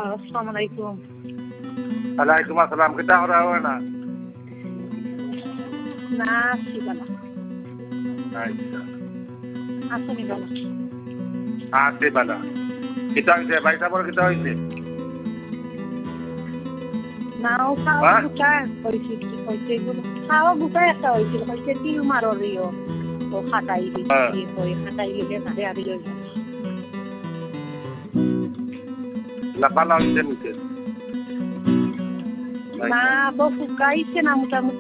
আসসালামু আলাইকুম। ওয়ালাইকুম আসসালাম, কিতা করা হয় না? না ছিল না, আচ্ছা, আসেনি বাবা। আছে বালা। কিতা হয়েছে ভাই সাহেবের, কিতা হয়েছে? না ও খাওয়া হ্যাঁ? গুটায় হয়েছিল, কি হয়েছে এগুলো? খাওয়া গুটায় একটা হয়েছিল, হয়েছে টিউমার ইয়ে, ও খাটাই হ্যাঁ। দিচ্ছি, ওই খাটাই দিলে না দেয়া দিল। লাফালা হয়েছে নিচে। না বউ ফুকাইছে না মোটামুটি